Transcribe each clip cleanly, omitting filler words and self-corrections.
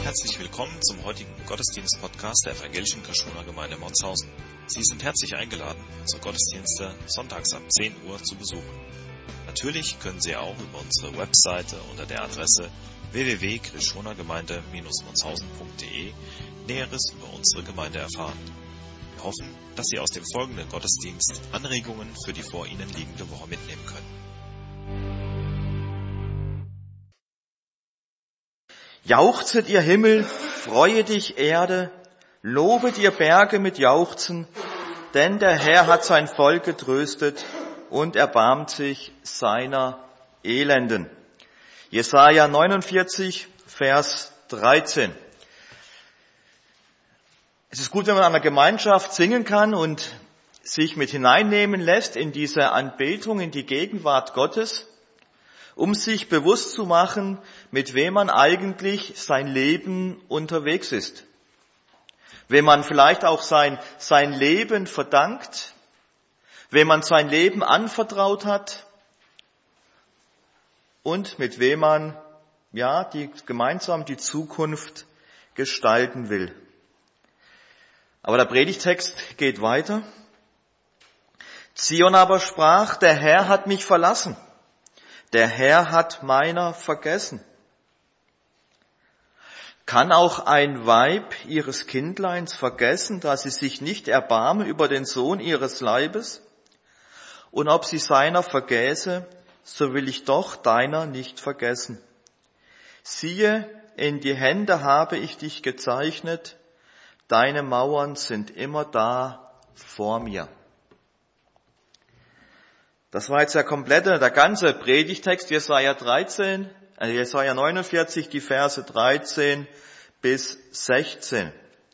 herzlich willkommen zum heutigen Gottesdienst-Podcast der Evangelischen Kaschuner Gemeinde Monzhausen. Sie sind herzlich eingeladen, unsere Gottesdienste sonntags ab 10 Uhr zu besuchen. Natürlich können Sie auch über unsere Webseite unter der Adresse www.kaschunergemeinde-monzhausen.de Näheres über unsere Gemeinde erfahren. Wir hoffen, dass Sie aus dem folgenden Gottesdienst Anregungen für die vor Ihnen liegende Woche mitnehmen können. Jauchzet ihr Himmel, freue dich Erde, lobet ihr Berge mit Jauchzen, denn der Herr hat sein Volk getröstet und erbarmt sich seiner Elenden. Jesaja 49, Vers 13. Es ist gut, wenn man in einer Gemeinschaft singen kann und sich mit hineinnehmen lässt in diese Anbetung, in die Gegenwart Gottes, um sich bewusst zu machen, mit wem man eigentlich sein Leben unterwegs ist. Wem man vielleicht auch sein Leben verdankt, wem man sein Leben anvertraut hat und mit wem man gemeinsam die Zukunft gestalten will. Aber der Predigtext geht weiter. Zion aber sprach, der Herr hat mich verlassen. Der Herr hat meiner vergessen. Kann auch ein Weib ihres Kindleins vergessen, dass sie sich nicht erbarme über den Sohn ihres Leibes? Und ob sie seiner vergäße, so will ich doch deiner nicht vergessen. Siehe, in die Hände habe ich dich gezeichnet, deine Mauern sind immer da vor mir. Das war jetzt der ganze Predigtext, Jesaja 49, die Verse 13 bis 16.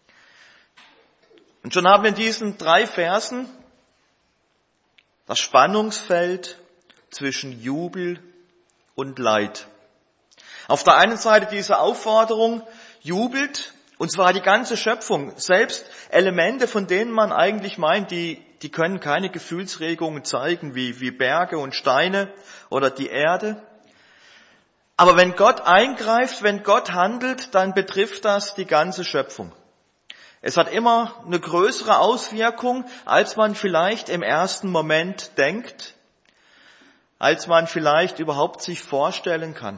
Und schon haben wir in diesen 3 Versen das Spannungsfeld zwischen Jubel und Leid. Auf der einen Seite diese Aufforderung, jubelt, und zwar die ganze Schöpfung, selbst Elemente, von denen man eigentlich meint, die können keine Gefühlsregungen zeigen, wie Berge und Steine oder die Erde. Aber wenn Gott eingreift, wenn Gott handelt, dann betrifft das die ganze Schöpfung. Es hat immer eine größere Auswirkung, als man vielleicht im ersten Moment denkt, als man vielleicht überhaupt sich vorstellen kann.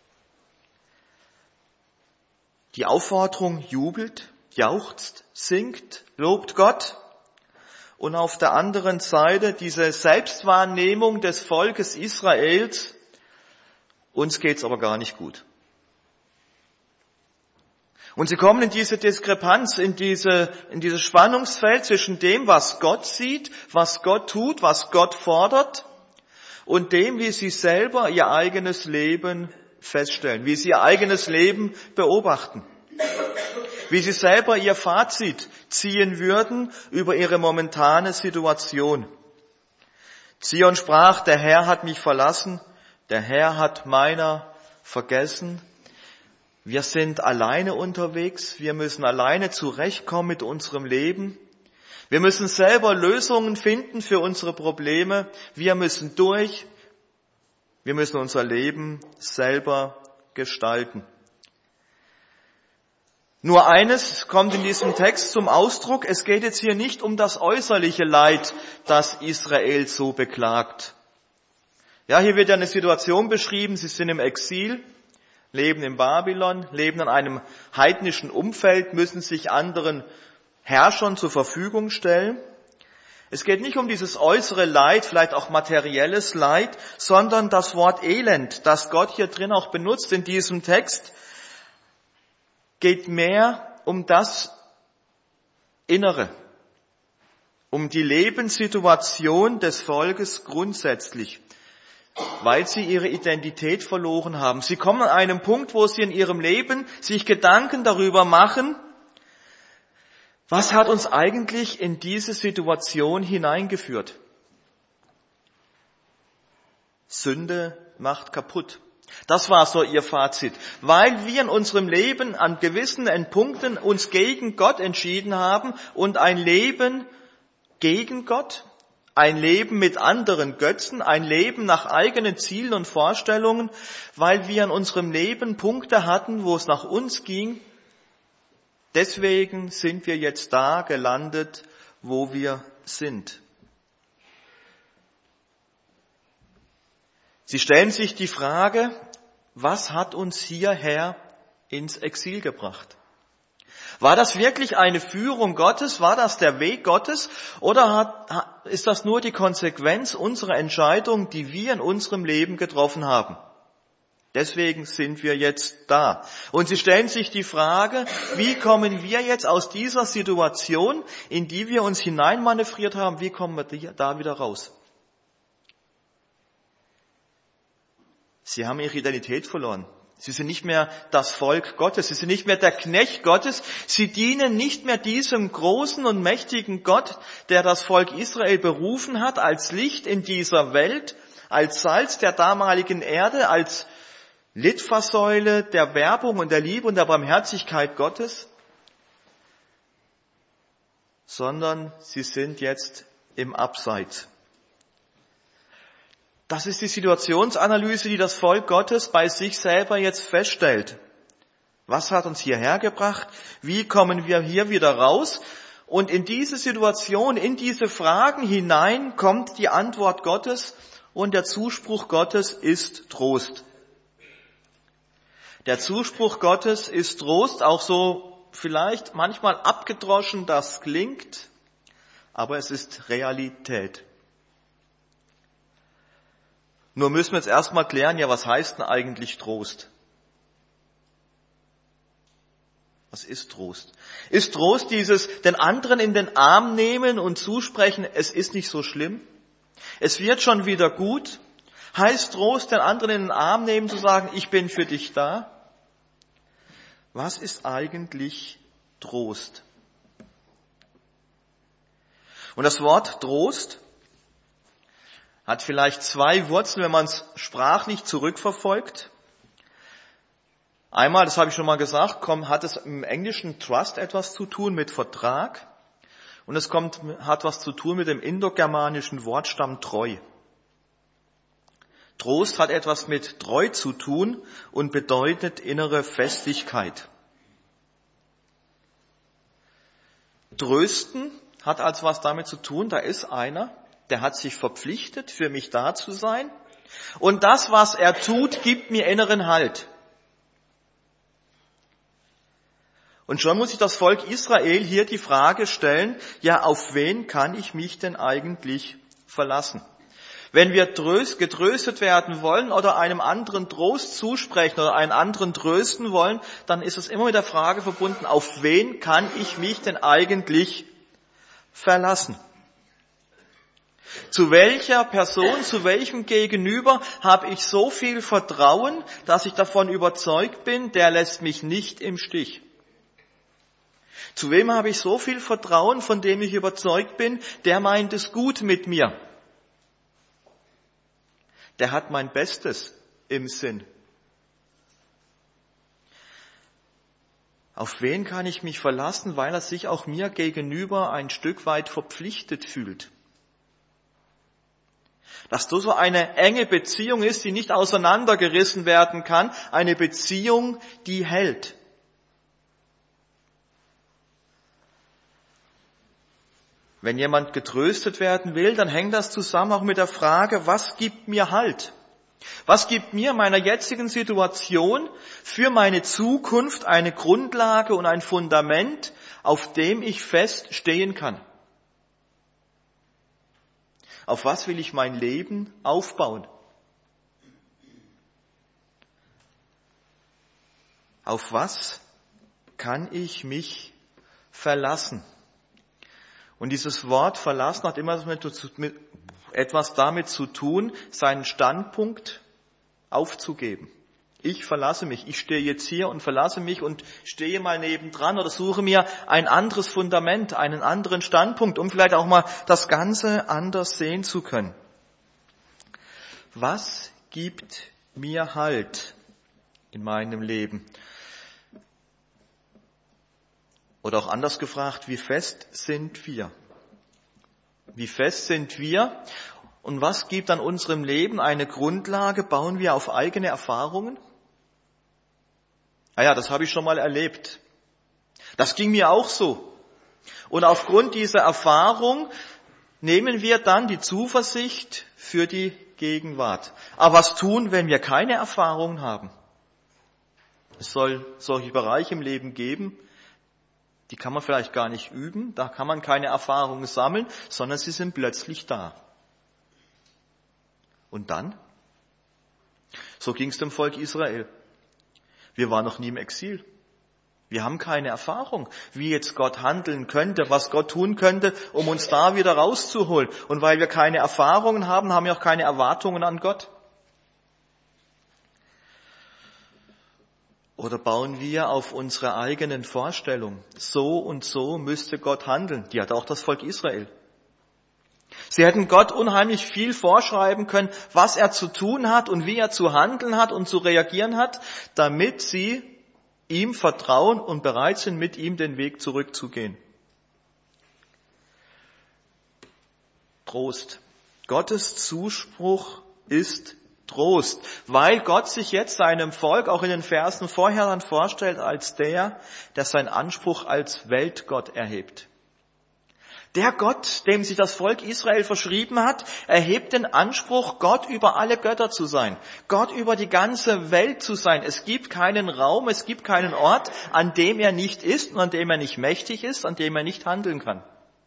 Die Aufforderung jubelt, jauchzt, singt, lobt Gott. Und auf der anderen Seite diese Selbstwahrnehmung des Volkes Israels, uns geht's aber gar nicht gut. Und sie kommen in diese Diskrepanz, in dieses Spannungsfeld zwischen dem, was Gott sieht, was Gott tut, was Gott fordert, und dem, wie sie selber ihr eigenes Leben feststellen, wie sie ihr eigenes Leben beobachten, wie sie selber ihr Fazit ziehen würden über ihre momentane Situation. Zion sprach, der Herr hat mich verlassen, der Herr hat meiner vergessen. Wir sind alleine unterwegs, wir müssen alleine zurechtkommen mit unserem Leben. Wir müssen selber Lösungen finden für unsere Probleme. Wir müssen durch. Wir müssen unser Leben selber gestalten. Nur eines kommt in diesem Text zum Ausdruck. Es geht jetzt hier nicht um das äußerliche Leid, das Israel so beklagt. Ja, hier wird ja eine Situation beschrieben. Sie sind im Exil, leben in Babylon, leben in einem heidnischen Umfeld, müssen sich anderen Herrschern zur Verfügung stellen. Es geht nicht um dieses äußere Leid, vielleicht auch materielles Leid, sondern das Wort Elend, das Gott hier drin auch benutzt in diesem Text, geht mehr um das Innere, um die Lebenssituation des Volkes grundsätzlich, weil sie ihre Identität verloren haben. Sie kommen an einen Punkt, wo sie in ihrem Leben sich Gedanken darüber machen, was hat uns eigentlich in diese Situation hineingeführt? Sünde macht kaputt. Das war so ihr Fazit. Weil wir in unserem Leben an gewissen Punkten uns gegen Gott entschieden haben und ein Leben gegen Gott, ein Leben mit anderen Götzen, ein Leben nach eigenen Zielen und Vorstellungen, weil wir in unserem Leben Punkte hatten, wo es nach uns ging Deswegen sind wir jetzt da gelandet, wo wir sind. Sie stellen sich die Frage, was hat uns hierher ins Exil gebracht? War das wirklich eine Führung Gottes? War das der Weg Gottes? Oder ist das nur die Konsequenz unserer Entscheidung, die wir in unserem Leben getroffen haben? Deswegen sind wir jetzt da. Und sie stellen sich die Frage, wie kommen wir jetzt aus dieser Situation, in die wir uns hineinmanövriert haben, wie kommen wir da wieder raus? Sie haben ihre Identität verloren. Sie sind nicht mehr das Volk Gottes, sie sind nicht mehr der Knecht Gottes, sie dienen nicht mehr diesem großen und mächtigen Gott, der das Volk Israel berufen hat, als Licht in dieser Welt, als Salz der damaligen Erde, als Litfaßsäule der Werbung und der Liebe und der Barmherzigkeit Gottes, sondern sie sind jetzt im Abseits. Das ist die Situationsanalyse, die das Volk Gottes bei sich selber jetzt feststellt. Was hat uns hierher gebracht? Wie kommen wir hier wieder raus? Und in diese Situation, in diese Fragen hinein kommt die Antwort Gottes und der Zuspruch Gottes ist Trost. Der Zuspruch Gottes ist Trost, auch so vielleicht manchmal abgedroschen das klingt, aber es ist Realität. Nur müssen wir jetzt erstmal klären, ja, was heißt denn eigentlich Trost? Was ist Trost? Ist Trost dieses den anderen in den Arm nehmen und zusprechen, es ist nicht so schlimm? Es wird schon wieder gut? Heißt Trost, den anderen in den Arm nehmen, zu sagen, ich bin für dich da? Was ist eigentlich Trost? Und das Wort Trost hat vielleicht zwei Wurzeln, wenn man es sprachlich zurückverfolgt. Einmal, das habe ich schon mal gesagt, hat es im Englischen Trust etwas zu tun mit Vertrag. Und es hat was zu tun mit dem indogermanischen Wortstamm treu. Trost hat etwas mit treu zu tun und bedeutet innere Festigkeit. Trösten hat also was damit zu tun, da ist einer, der hat sich verpflichtet, für mich da zu sein. Und das, was er tut, gibt mir inneren Halt. Und schon muss sich das Volk Israel hier die Frage stellen, ja, auf wen kann ich mich denn eigentlich verlassen? Wenn wir getröstet werden wollen oder einem anderen Trost zusprechen oder einen anderen trösten wollen, dann ist es immer mit der Frage verbunden, auf wen kann ich mich denn eigentlich verlassen? Zu welcher Person, zu welchem Gegenüber habe ich so viel Vertrauen, dass ich davon überzeugt bin, der lässt mich nicht im Stich? Zu wem habe ich so viel Vertrauen, von dem ich überzeugt bin, der meint es gut mit mir? Der hat mein Bestes im Sinn. Auf wen kann ich mich verlassen, weil er sich auch mir gegenüber ein Stück weit verpflichtet fühlt? Dass das so eine enge Beziehung ist, die nicht auseinandergerissen werden kann, eine Beziehung, die hält. Wenn jemand getröstet werden will, dann hängt das zusammen auch mit der Frage, was gibt mir Halt? Was gibt mir meiner jetzigen Situation für meine Zukunft eine Grundlage und ein Fundament, auf dem ich fest stehen kann? Auf was will ich mein Leben aufbauen? Auf was kann ich mich verlassen? Und dieses Wort verlassen hat immer etwas damit zu tun, seinen Standpunkt aufzugeben. Ich verlasse mich, ich stehe jetzt hier und verlasse mich und stehe mal nebendran oder suche mir ein anderes Fundament, einen anderen Standpunkt, um vielleicht auch mal das Ganze anders sehen zu können. Was gibt mir Halt in meinem Leben? Oder auch anders gefragt, wie fest sind wir? Wie fest sind wir? Und was gibt an unserem Leben eine Grundlage? Bauen wir auf eigene Erfahrungen? Ah ja, das habe ich schon mal erlebt. Das ging mir auch so. Und aufgrund dieser Erfahrung nehmen wir dann die Zuversicht für die Gegenwart. Aber was tun, wenn wir keine Erfahrungen haben? Es soll solche Bereiche im Leben geben, die kann man vielleicht gar nicht üben, da kann man keine Erfahrungen sammeln, sondern sie sind plötzlich da. Und dann? So ging es dem Volk Israel. Wir waren noch nie im Exil. Wir haben keine Erfahrung, wie jetzt Gott handeln könnte, was Gott tun könnte, um uns da wieder rauszuholen. Und weil wir keine Erfahrungen haben, haben wir auch keine Erwartungen an Gott. Oder bauen wir auf unsere eigenen Vorstellungen? So und so müsste Gott handeln. Die hat auch das Volk Israel. Sie hätten Gott unheimlich viel vorschreiben können, was er zu tun hat und wie er zu handeln hat und zu reagieren hat, damit sie ihm vertrauen und bereit sind, mit ihm den Weg zurückzugehen. Trost. Gottes Zuspruch ist Trost, weil Gott sich jetzt seinem Volk auch in den Versen vorher dann vorstellt als der seinen Anspruch als Weltgott erhebt. Der Gott, dem sich das Volk Israel verschrieben hat, erhebt den Anspruch, Gott über alle Götter zu sein, Gott über die ganze Welt zu sein. Es gibt keinen Raum, es gibt keinen Ort, an dem er nicht ist und an dem er nicht mächtig ist, an dem er nicht handeln kann.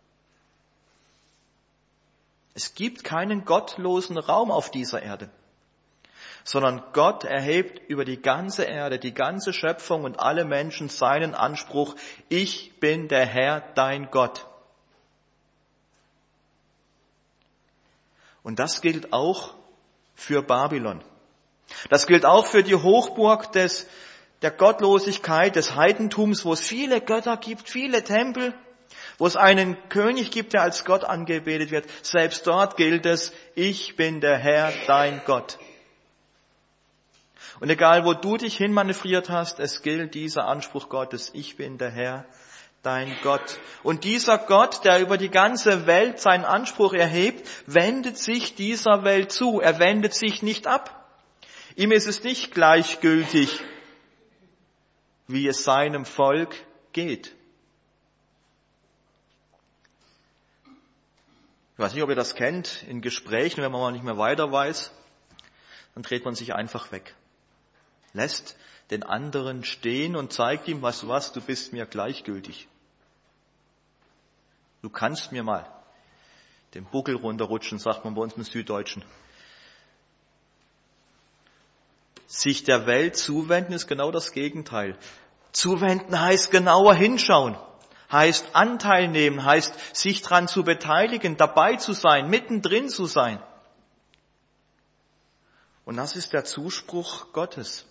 Es gibt keinen gottlosen Raum auf dieser Erde, sondern Gott erhebt über die ganze Erde, die ganze Schöpfung und alle Menschen seinen Anspruch, ich bin der Herr, dein Gott. Und das gilt auch für Babylon. Das gilt auch für die Hochburg der Gottlosigkeit, des Heidentums, wo es viele Götter gibt, viele Tempel, wo es einen König gibt, der als Gott angebetet wird. Selbst dort gilt es, ich bin der Herr, dein Gott. Und egal, wo du dich hinmanövriert hast, es gilt dieser Anspruch Gottes, ich bin der Herr, dein Gott. Und dieser Gott, der über die ganze Welt seinen Anspruch erhebt, wendet sich dieser Welt zu. Er wendet sich nicht ab. Ihm ist es nicht gleichgültig, wie es seinem Volk geht. Ich weiß nicht, ob ihr das kennt, in Gesprächen, wenn man mal nicht mehr weiter weiß, dann dreht man sich einfach weg. Lässt den anderen stehen und zeigt ihm, weißt du was, du bist mir gleichgültig. Du kannst mir mal den Buckel runterrutschen, sagt man bei uns im Süddeutschen. Sich der Welt zuwenden ist genau das Gegenteil. Zuwenden heißt genauer hinschauen, heißt Anteil nehmen, heißt sich dran zu beteiligen, dabei zu sein, mittendrin zu sein. Und das ist der Zuspruch Gottes.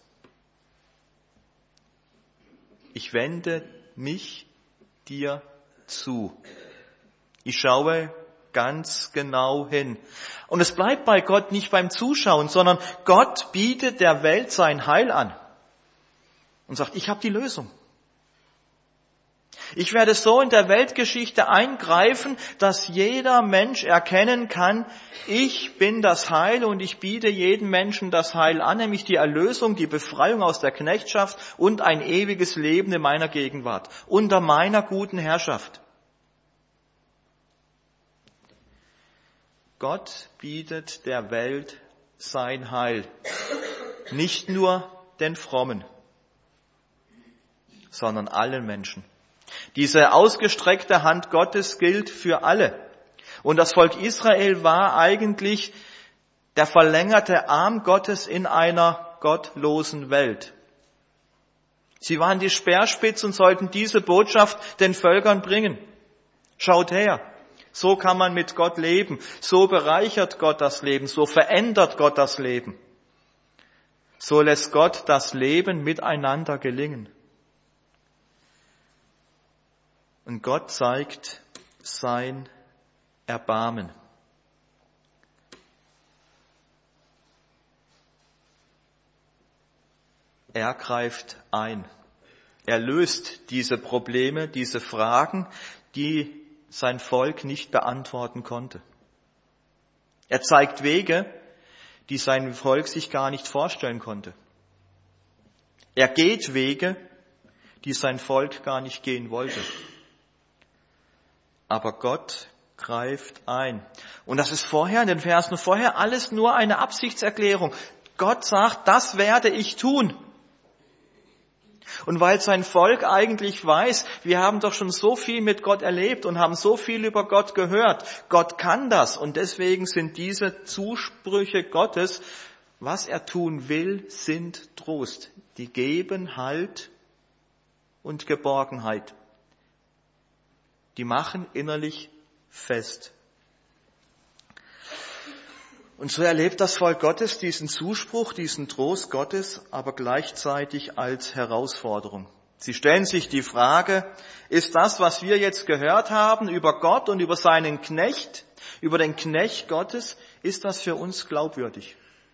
Ich wende mich dir zu. Ich schaue ganz genau hin. Und es bleibt bei Gott nicht beim Zuschauen, sondern Gott bietet der Welt sein Heil an und sagt, ich habe die Lösung. Ich werde so in der Weltgeschichte eingreifen, dass jeder Mensch erkennen kann, ich bin das Heil und ich biete jedem Menschen das Heil an, nämlich die Erlösung, die Befreiung aus der Knechtschaft und ein ewiges Leben in meiner Gegenwart, unter meiner guten Herrschaft. Gott bietet der Welt sein Heil, nicht nur den Frommen, sondern allen Menschen. Diese ausgestreckte Hand Gottes gilt für alle. Und das Volk Israel war eigentlich der verlängerte Arm Gottes in einer gottlosen Welt. Sie waren die Speerspitze und sollten diese Botschaft den Völkern bringen. Schaut her, so kann man mit Gott leben, so bereichert Gott das Leben, so verändert Gott das Leben. So lässt Gott das Leben miteinander gelingen. Und Gott zeigt sein Erbarmen. Er greift ein. Er löst diese Probleme, diese Fragen, die sein Volk nicht beantworten konnte. Er zeigt Wege, die sein Volk sich gar nicht vorstellen konnte. Er geht Wege, die sein Volk gar nicht gehen wollte. Aber Gott greift ein. Und das ist vorher, in den Versen vorher, alles nur eine Absichtserklärung. Gott sagt, das werde ich tun. Und weil sein Volk eigentlich weiß, wir haben doch schon so viel mit Gott erlebt und haben so viel über Gott gehört. Gott kann das. Und deswegen sind diese Zusprüche Gottes, was er tun will, sind Trost. Die geben Halt und Geborgenheit. Die machen innerlich fest. Und so erlebt das Volk Gottes diesen Zuspruch, diesen Trost Gottes, aber gleichzeitig als Herausforderung. Sie stellen sich die Frage, ist das, was wir jetzt gehört haben über Gott und über seinen Knecht, über den Knecht Gottes, ist das für uns glaubwürdig?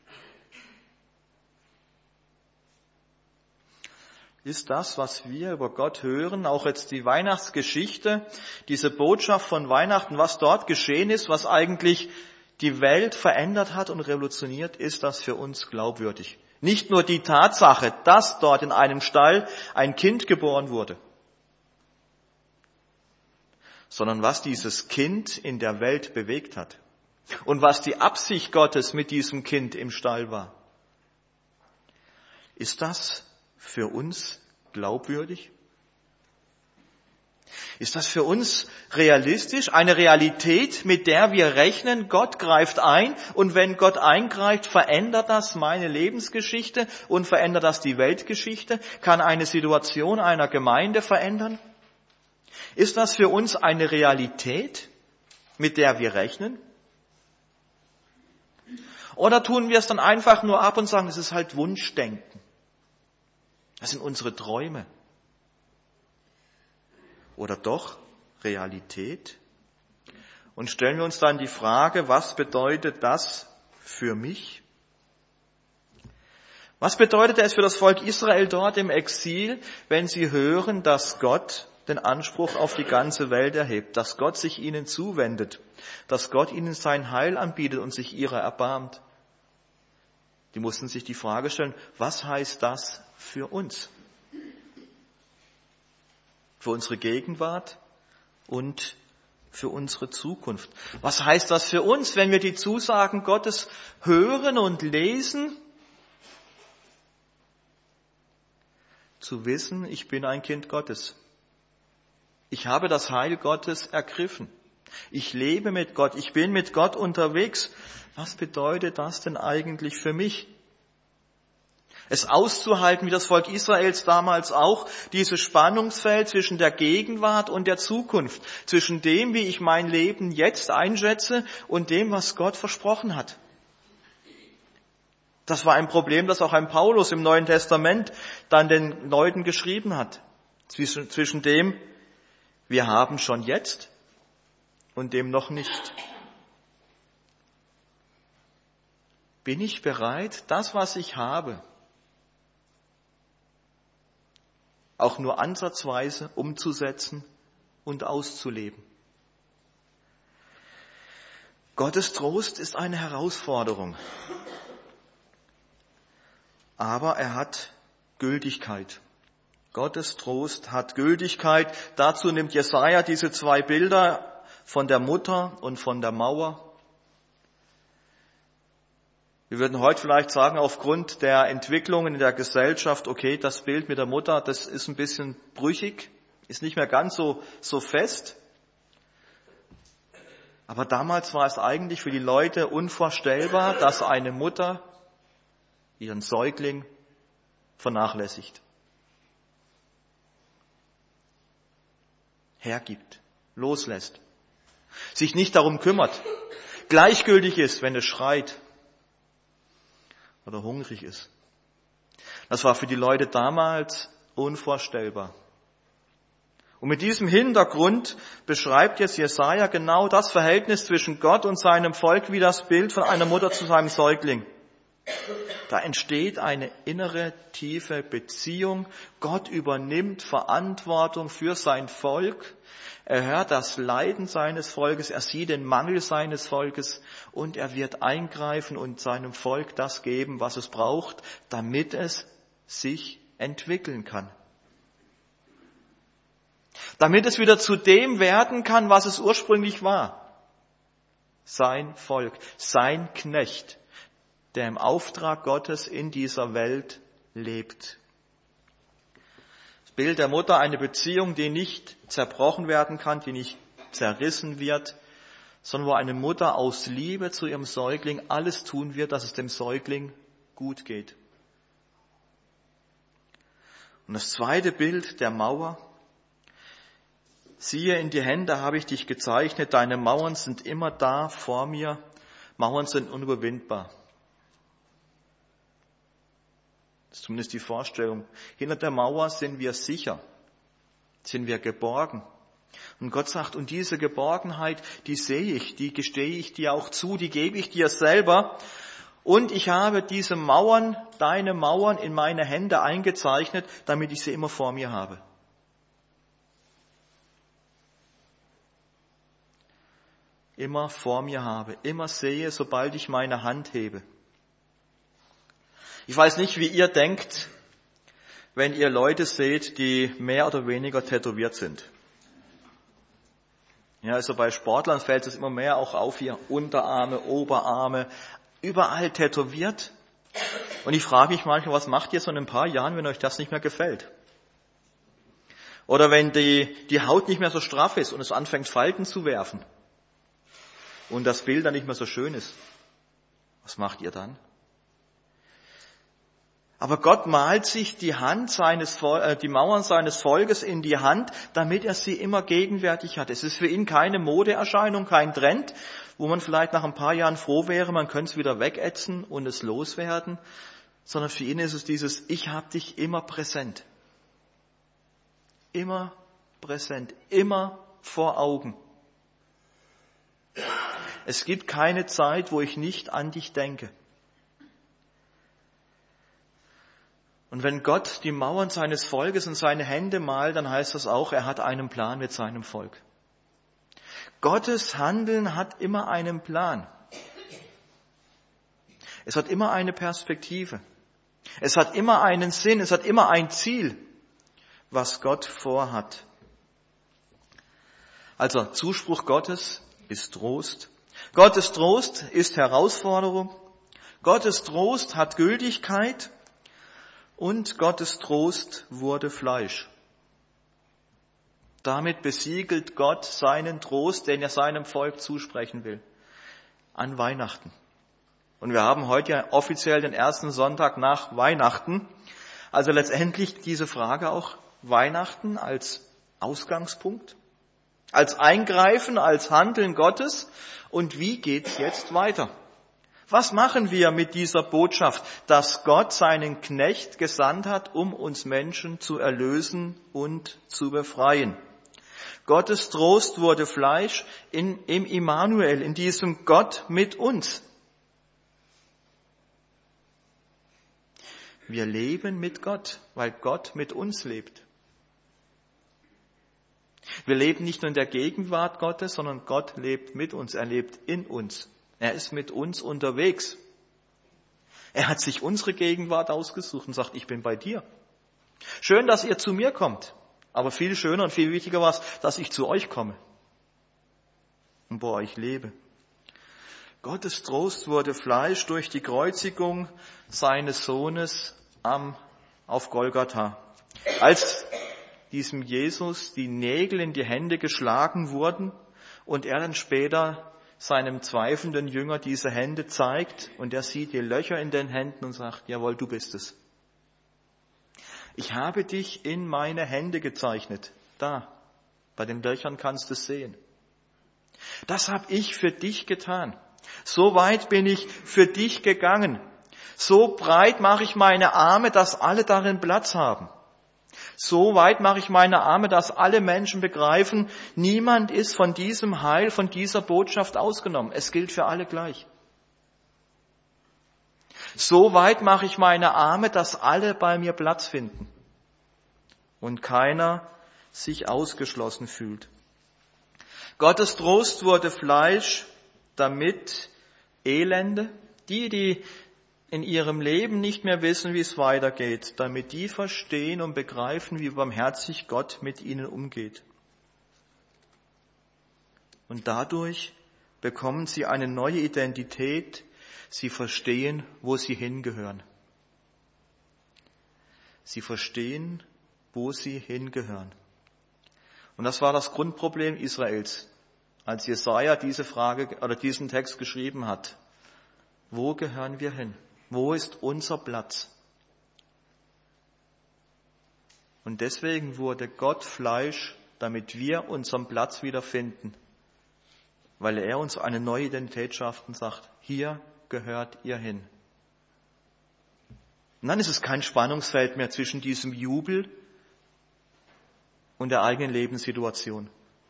Ist das, was wir über Gott hören, auch jetzt die Weihnachtsgeschichte, diese Botschaft von Weihnachten, was dort geschehen ist, was eigentlich die Welt verändert hat und revolutioniert, ist das für uns glaubwürdig. Nicht nur die Tatsache, dass dort in einem Stall ein Kind geboren wurde, sondern was dieses Kind in der Welt bewegt hat und was die Absicht Gottes mit diesem Kind im Stall war. Ist das für uns glaubwürdig? Ist das für uns realistisch? Eine Realität, mit der wir rechnen, Gott greift ein und wenn Gott eingreift, verändert das meine Lebensgeschichte und verändert das die Weltgeschichte? Kann eine Situation einer Gemeinde verändern? Ist das für uns eine Realität, mit der wir rechnen? Oder tun wir es dann einfach nur ab und sagen, es ist halt Wunschdenken? Das sind unsere Träume. Oder doch Realität? Und stellen wir uns dann die Frage, was bedeutet das für mich? Was bedeutet es für das Volk Israel dort im Exil, wenn sie hören, dass Gott den Anspruch auf die ganze Welt erhebt, dass Gott sich ihnen zuwendet, dass Gott ihnen sein Heil anbietet und sich ihrer erbarmt? Die mussten sich die Frage stellen, was heißt das für uns? Für unsere Gegenwart und für unsere Zukunft. Was heißt das für uns, wenn wir die Zusagen Gottes hören und lesen? Zu wissen, ich bin ein Kind Gottes. Ich habe das Heil Gottes ergriffen. Ich lebe mit Gott. Ich bin mit Gott unterwegs. Was bedeutet das denn eigentlich für mich? Es auszuhalten, wie das Volk Israels damals auch, dieses Spannungsfeld zwischen der Gegenwart und der Zukunft, zwischen dem, wie ich mein Leben jetzt einschätze und dem, was Gott versprochen hat. Das war ein Problem, das auch ein Paulus im Neuen Testament dann den Leuten geschrieben hat. Zwischen dem, wir haben schon jetzt und dem noch nicht. Bin ich bereit, das, was ich habe, auch nur ansatzweise umzusetzen und auszuleben? Gottes Trost ist eine Herausforderung, aber er hat Gültigkeit. Gottes Trost hat Gültigkeit. Dazu nimmt Jesaja diese zwei Bilder von der Mutter und von der Mauer. Wir würden heute vielleicht sagen, aufgrund der Entwicklungen in der Gesellschaft, okay, das Bild mit der Mutter, das ist ein bisschen brüchig, ist nicht mehr ganz so fest. Aber damals war es eigentlich für die Leute unvorstellbar, dass eine Mutter ihren Säugling vernachlässigt, hergibt, loslässt, sich nicht darum kümmert, gleichgültig ist, wenn es schreit oder hungrig ist. Das war für die Leute damals unvorstellbar. Und mit diesem Hintergrund beschreibt jetzt Jesaja genau das Verhältnis zwischen Gott und seinem Volk wie das Bild von einer Mutter zu seinem Säugling. Da entsteht eine innere, tiefe Beziehung. Gott übernimmt Verantwortung für sein Volk. Er hört das Leiden seines Volkes, er sieht den Mangel seines Volkes und er wird eingreifen und seinem Volk das geben, was es braucht, damit es sich entwickeln kann. damit es wieder zu dem werden kann, was es ursprünglich war. Sein Volk, sein Knecht, der im Auftrag Gottes in dieser Welt lebt. Das Bild der Mutter, eine Beziehung, die nicht zerbrochen werden kann, die nicht zerrissen wird, sondern wo eine Mutter aus Liebe zu ihrem Säugling alles tun wird, dass es dem Säugling gut geht. Und das zweite Bild der Mauer. Siehe, in die Hände habe ich dich gezeichnet, deine Mauern sind immer da vor mir, Mauern sind unüberwindbar. Das ist zumindest die Vorstellung. Hinter der Mauer sind wir sicher, sind wir geborgen. Und Gott sagt, und diese Geborgenheit, die sehe ich, die gestehe ich dir auch zu, die gebe ich dir selber. Und ich habe diese Mauern, deine Mauern in meine Hände eingezeichnet, damit ich sie immer vor mir habe. Immer vor mir habe, immer sehe, sobald ich meine Hand hebe. Ich weiß nicht, wie ihr denkt, wenn ihr Leute seht, die mehr oder weniger tätowiert sind. Ja, also bei Sportlern fällt es immer mehr auch auf hier, Unterarme, Oberarme, überall tätowiert. Und ich frage mich manchmal, was macht ihr so in ein paar Jahren, wenn euch das nicht mehr gefällt? Oder wenn die Haut nicht mehr so straff ist und es anfängt Falten zu werfen und das Bild dann nicht mehr so schön ist. Was macht ihr dann? Aber Gott malt sich die Mauern seines Volkes in die Hand, damit er sie immer gegenwärtig hat. Es ist für ihn keine Modeerscheinung, kein Trend, wo man vielleicht nach ein paar Jahren froh wäre, man könnte es wieder wegätzen und es loswerden, sondern für ihn ist es dieses, ich habe dich immer präsent. Immer präsent, immer vor Augen. Es gibt keine Zeit, wo ich nicht an dich denke. Und wenn Gott die Mauern seines Volkes in seine Hände malt, dann heißt das auch, er hat einen Plan mit seinem Volk. Gottes Handeln hat immer einen Plan. Es hat immer eine Perspektive. Es hat immer einen Sinn, es hat immer ein Ziel, was Gott vorhat. Also Zuspruch Gottes ist Trost. Gottes Trost ist Herausforderung. Gottes Trost hat Gültigkeit. Und Gottes Trost wurde Fleisch. Damit besiegelt Gott seinen Trost, den er seinem Volk zusprechen will, an Weihnachten. Und wir haben heute ja offiziell den ersten Sonntag nach Weihnachten. Also letztendlich diese Frage auch Weihnachten als Ausgangspunkt, als Eingreifen, als Handeln Gottes. Und wie geht's jetzt weiter? Was machen wir mit dieser Botschaft, dass Gott seinen Knecht gesandt hat, um uns Menschen zu erlösen und zu befreien? Gottes Trost wurde Fleisch im Immanuel, in diesem Gott mit uns. Wir leben mit Gott, weil Gott mit uns lebt. Wir leben nicht nur in der Gegenwart Gottes, sondern Gott lebt mit uns, er lebt in uns. Er ist mit uns unterwegs. Er hat sich unsere Gegenwart ausgesucht und sagt, ich bin bei dir. Schön, dass ihr zu mir kommt, aber viel schöner und viel wichtiger war es, dass ich zu euch komme und bei euch lebe. Gottes Trost wurde Fleisch durch die Kreuzigung seines Sohnes auf Golgatha. Als diesem Jesus die Nägel in die Hände geschlagen wurden und er dann später seinem zweifelnden Jünger diese Hände zeigt und er sieht die Löcher in den Händen und sagt, jawohl, du bist es. Ich habe dich in meine Hände gezeichnet. Da, bei den Löchern kannst du es sehen. Das habe ich für dich getan. So weit bin ich für dich gegangen. So breit mache ich meine Arme, dass alle darin Platz haben. So weit mache ich meine Arme, dass alle Menschen begreifen, niemand ist von diesem Heil, von dieser Botschaft ausgenommen. Es gilt für alle gleich. So weit mache ich meine Arme, dass alle bei mir Platz finden und keiner sich ausgeschlossen fühlt. Gottes Trost wurde Fleisch, damit Elende, die in ihrem Leben nicht mehr wissen, wie es weitergeht, damit die verstehen und begreifen, wie barmherzig Gott mit ihnen umgeht. Und dadurch bekommen sie eine neue Identität. Sie verstehen, wo sie hingehören. Sie verstehen, wo sie hingehören. Und das war das Grundproblem Israels, als Jesaja diese Frage oder diesen Text geschrieben hat. Wo gehören wir hin? Wo ist unser Platz? Und deswegen wurde Gott Fleisch, damit wir unseren Platz wiederfinden, weil er uns eine neue Identität schafft und sagt, hier gehört ihr hin. Und dann ist es kein Spannungsfeld mehr zwischen diesem Jubel und der eigenen Lebenssituation,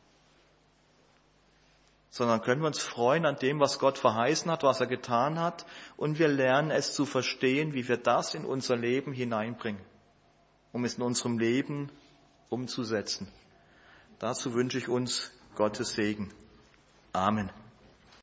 sondern können wir uns freuen an dem, was Gott verheißen hat, was er getan hat, und wir lernen es zu verstehen, wie wir das in unser Leben hineinbringen, um es in unserem Leben umzusetzen. Dazu wünsche ich uns Gottes Segen. Amen.